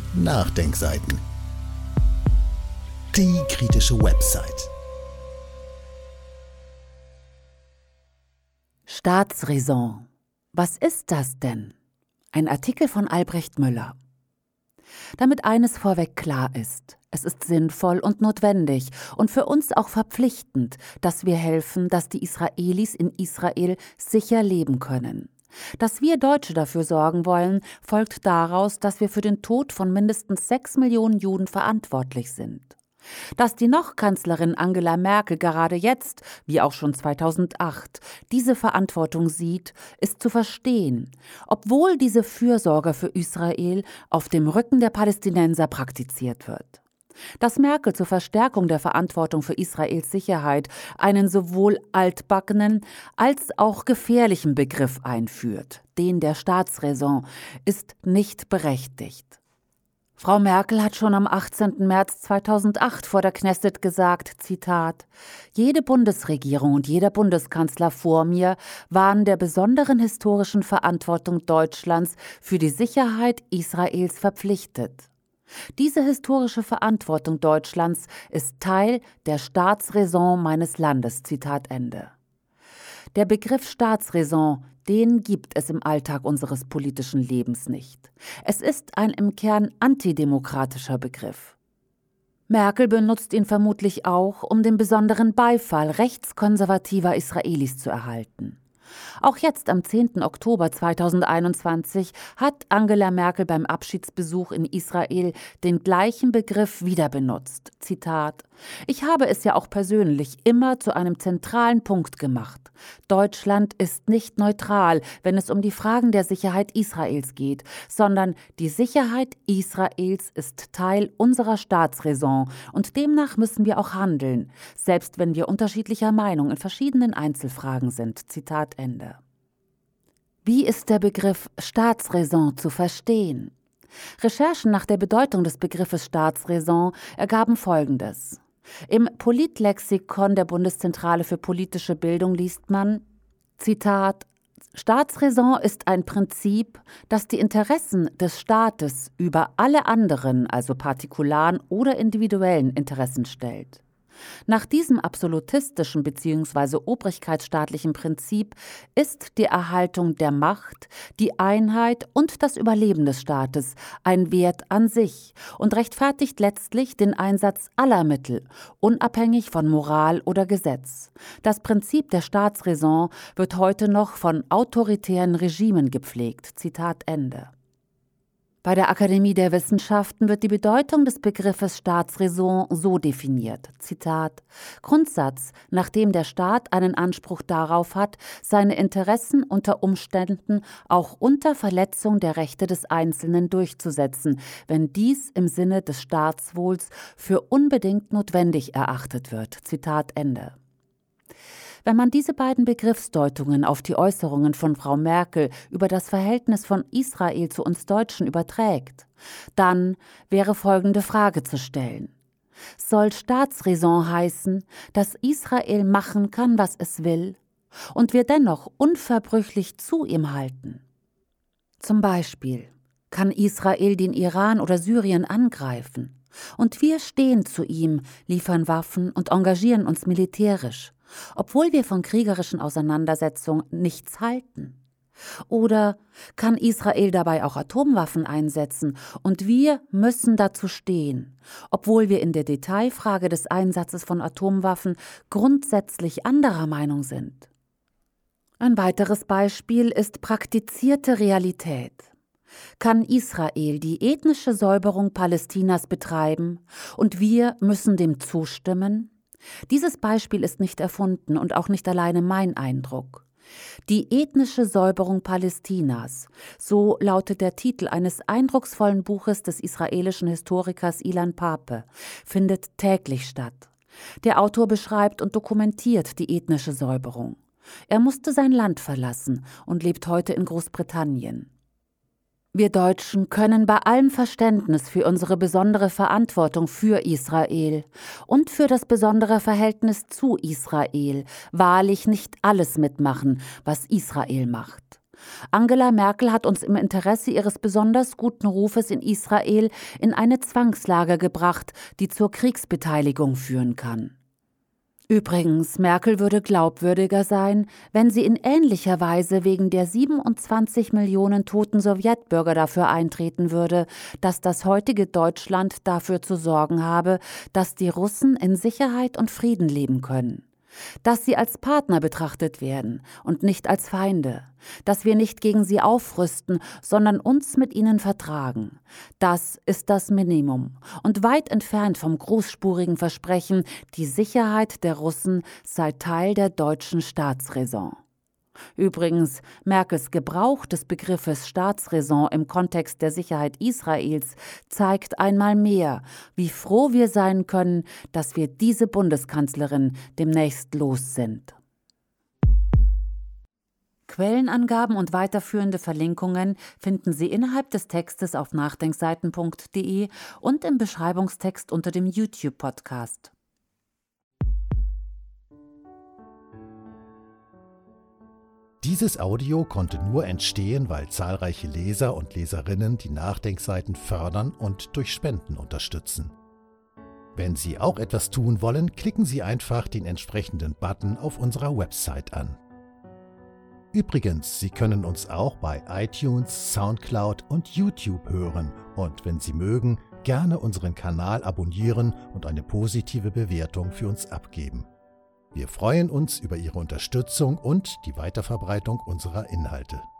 Nachdenkseiten. Die kritische Website. Staatsräson. Was ist das denn? Ein Artikel von Albrecht Müller. Damit eines vorweg klar ist: Es ist sinnvoll und notwendig und für uns auch verpflichtend, dass wir helfen, dass die Israelis in Israel sicher leben können. Dass wir Deutsche dafür sorgen wollen, folgt daraus, dass wir für den Tod von mindestens 6 Millionen Juden verantwortlich sind. Dass die noch-Kanzlerin Angela Merkel gerade jetzt, wie auch schon 2008, diese Verantwortung sieht, ist zu verstehen, obwohl diese Fürsorge für Israel auf dem Rücken der Palästinenser praktiziert wird. Dass Merkel zur Verstärkung der Verantwortung für Israels Sicherheit einen sowohl altbackenen als auch gefährlichen Begriff einführt, den der Staatsräson, ist nicht berechtigt. Frau Merkel hat schon am 18. März 2008 vor der Knesset gesagt, Zitat: Jede Bundesregierung und jeder Bundeskanzler vor mir waren der besonderen historischen Verantwortung Deutschlands für die Sicherheit Israels verpflichtet. Diese historische Verantwortung Deutschlands ist Teil der Staatsräson meines Landes. Zitat Ende. Der Begriff Staatsräson, den gibt es im Alltag unseres politischen Lebens nicht. Es ist ein im Kern antidemokratischer Begriff. Merkel benutzt ihn vermutlich auch, um den besonderen Beifall rechtskonservativer Israelis zu erhalten. Auch jetzt am 10. Oktober 2021 hat Angela Merkel beim Abschiedsbesuch in Israel den gleichen Begriff wieder benutzt. Zitat: Ich habe es ja auch persönlich immer zu einem zentralen Punkt gemacht. Deutschland ist nicht neutral, wenn es um die Fragen der Sicherheit Israels geht, sondern die Sicherheit Israels ist Teil unserer Staatsräson und demnach müssen wir auch handeln, selbst wenn wir unterschiedlicher Meinung in verschiedenen Einzelfragen sind. Zitat Ende. Wie ist der Begriff Staatsräson zu verstehen? Recherchen nach der Bedeutung des Begriffes Staatsräson ergaben Folgendes. Im Politlexikon der Bundeszentrale für politische Bildung liest man, Zitat: Staatsräson ist ein Prinzip, das die Interessen des Staates über alle anderen, also partikularen oder individuellen Interessen stellt. Nach diesem absolutistischen bzw. obrigkeitsstaatlichen Prinzip ist die Erhaltung der Macht, die Einheit und das Überleben des Staates ein Wert an sich und rechtfertigt letztlich den Einsatz aller Mittel, unabhängig von Moral oder Gesetz. Das Prinzip der Staatsräson wird heute noch von autoritären Regimen gepflegt. Zitat Ende. Bei der Akademie der Wissenschaften wird die Bedeutung des Begriffes Staatsräson so definiert, Zitat: Grundsatz, nach dem der Staat einen Anspruch darauf hat, seine Interessen unter Umständen auch unter Verletzung der Rechte des Einzelnen durchzusetzen, wenn dies im Sinne des Staatswohls für unbedingt notwendig erachtet wird. Zitat Ende. Wenn man diese beiden Begriffsdeutungen auf die Äußerungen von Frau Merkel über das Verhältnis von Israel zu uns Deutschen überträgt, dann wäre folgende Frage zu stellen. Soll Staatsräson heißen, dass Israel machen kann, was es will, und wir dennoch unverbrüchlich zu ihm halten? Zum Beispiel: Kann Israel den Iran oder Syrien angreifen? Und wir stehen zu ihm, liefern Waffen und engagieren uns militärisch, obwohl wir von kriegerischen Auseinandersetzungen nichts halten? Oder kann Israel dabei auch Atomwaffen einsetzen und wir müssen dazu stehen, obwohl wir in der Detailfrage des Einsatzes von Atomwaffen grundsätzlich anderer Meinung sind? Ein weiteres Beispiel ist praktizierte Realität. Kann Israel die ethnische Säuberung Palästinas betreiben und wir müssen dem zustimmen? Dieses Beispiel ist nicht erfunden und auch nicht alleine mein Eindruck. Die ethnische Säuberung Palästinas, so lautet der Titel eines eindrucksvollen Buches des israelischen Historikers Ilan Pape, findet täglich statt. Der Autor beschreibt und dokumentiert die ethnische Säuberung. Er musste sein Land verlassen und lebt heute in Großbritannien. Wir Deutschen können bei allem Verständnis für unsere besondere Verantwortung für Israel und für das besondere Verhältnis zu Israel wahrlich nicht alles mitmachen, was Israel macht. Angela Merkel hat uns im Interesse ihres besonders guten Rufes in Israel in eine Zwangslage gebracht, die zur Kriegsbeteiligung führen kann. Übrigens, Merkel würde glaubwürdiger sein, wenn sie in ähnlicher Weise wegen der 27 Millionen toten Sowjetbürger dafür eintreten würde, dass das heutige Deutschland dafür zu sorgen habe, dass die Russen in Sicherheit und Frieden leben können. Dass sie als Partner betrachtet werden und nicht als Feinde, dass wir nicht gegen sie aufrüsten, sondern uns mit ihnen vertragen. Das ist das Minimum und weit entfernt vom großspurigen Versprechen, die Sicherheit der Russen sei Teil der deutschen Staatsräson. Übrigens, Merkels Gebrauch des Begriffes Staatsräson im Kontext der Sicherheit Israels zeigt einmal mehr, wie froh wir sein können, dass wir diese Bundeskanzlerin demnächst los sind. Quellenangaben und weiterführende Verlinkungen finden Sie innerhalb des Textes auf nachdenkseiten.de und im Beschreibungstext unter dem YouTube-Podcast. Dieses Audio konnte nur entstehen, weil zahlreiche Leser und Leserinnen die Nachdenkseiten fördern und durch Spenden unterstützen. Wenn Sie auch etwas tun wollen, klicken Sie einfach den entsprechenden Button auf unserer Website an. Übrigens, Sie können uns auch bei iTunes, Soundcloud und YouTube hören und wenn Sie mögen, gerne unseren Kanal abonnieren und eine positive Bewertung für uns abgeben. Wir freuen uns über Ihre Unterstützung und die Weiterverbreitung unserer Inhalte.